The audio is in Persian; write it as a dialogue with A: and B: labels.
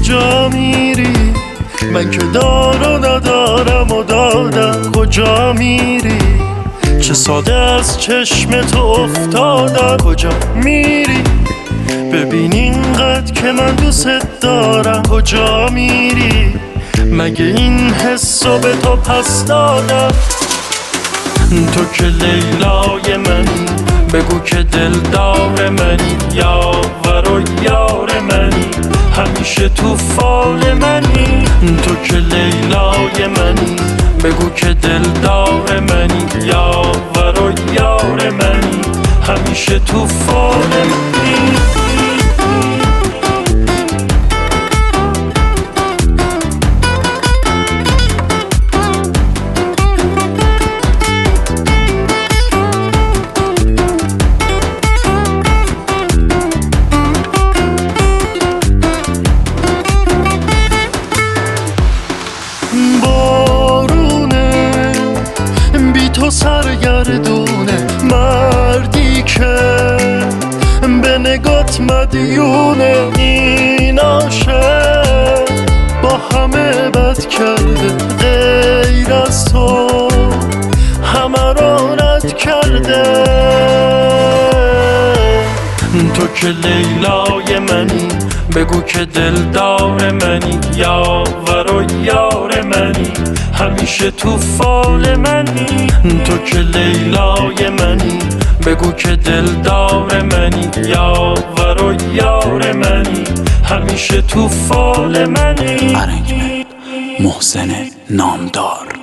A: کجا میری؟ من که دار و ندارم و دادم. کجا میری؟ چه ساده از چشم تو افتادم. کجا میری؟ ببین اینقدر که من دوست دارم. کجا میری؟ مگه این حسو به تو پس دادم؟ تو که لیلای منی، بگو که دلدار منی، یاور و یار منی، همیشه تو فال منی. تو که لیلای منی، بگو که دلدار منی، یاور و یار منی، همیشه تو فال منی. بارونه بی تو سرگردونه، مردی که به نگات مدیونه. این عاشق با همه بد کرده، غیر از تو همه رو رد کرده. تو که لیلای منی، بگو که دلدار منی، یاور و یار منی، همیشه تو فال منی. تو که لیلای منی، بگو که دلدار منی، یاور و یار منی، همیشه تو فال منی.
B: ارنجمنت محسن نامدار.